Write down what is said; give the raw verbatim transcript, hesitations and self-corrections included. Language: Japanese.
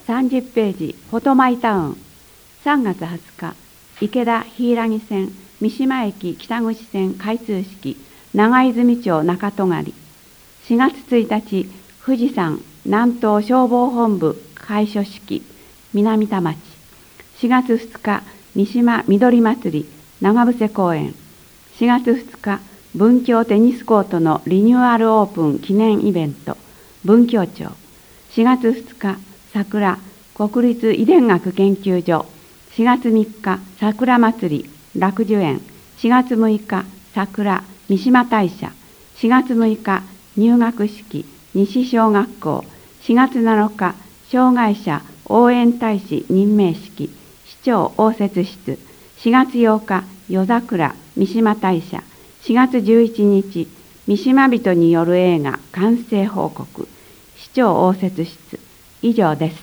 さんじゅっページ、フォトマイタウン。さんがつはつか、池田柊線、三島駅北口線開通式、長泉町中戸狩。しがつついたち、富士山南東消防本部開所式、南田町。しがつふつか、三島緑祭り、長伏公園。しがつふつか、文京テニスコートのリニューアルオープン記念イベント、文京町。しがつふつか、桜、国立遺伝学研究所。しがつみっか、桜祭り、楽寿園。しがつむいか、桜、三島大社。しがつむいか、入学式、西小学校。しがつなのか、障害者応援大使任命式、市長応接室。しがつようか、夜桜、三島大社。しがつじゅういちにち、三島人による映画完成報告、市長応接室。以上です。